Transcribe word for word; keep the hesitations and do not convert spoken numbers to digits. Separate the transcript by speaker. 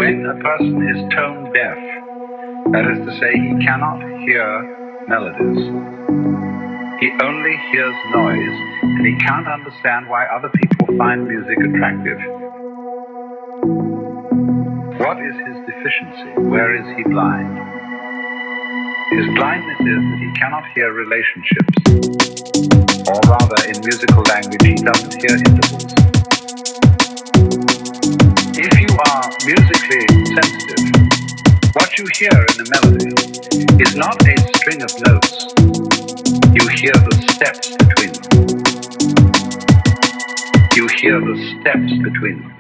Speaker 1: When a person is tone deaf, that is to say, he cannot hear melodies. He only hears noise, and he can't understand why other people find music attractive. What is his deficiency? Where is he blind? His blindness is that he cannot hear relationships, or rather, in musical language, he doesn't hear intervals. If you are musically sensitive, what you hear in a melody is not a string of notes. You hear the steps between them. You hear the steps between them.